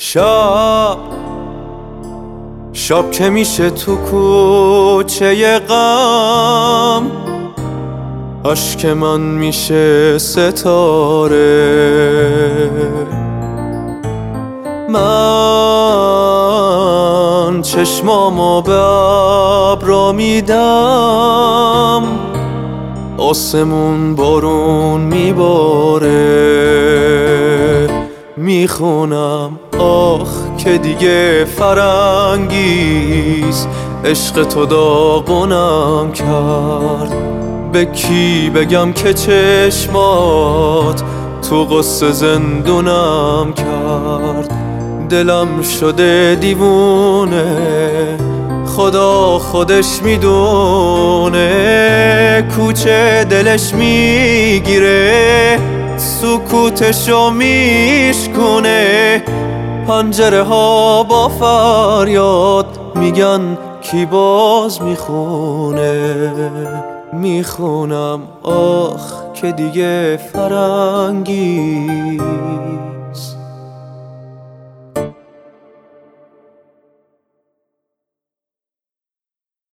شب که میشه تو کوچه غم، اشک من میشه ستاره. من چشمامو به ابرا میدم، آسمون بارون میباره. میخونم آخ که دیگه فرنگیست، عشق تو داغونم کرد. به کی بگم که چشمات تو غصه زندونم کرد؟ دلم شده دیوونه، خدا خودش میدونه. کوچه دلش میگیره، سکوتشو میشکونه. پنجره ها با فریاد میگن کی باز میخونه. میخونم آخ که دیگه فرنگی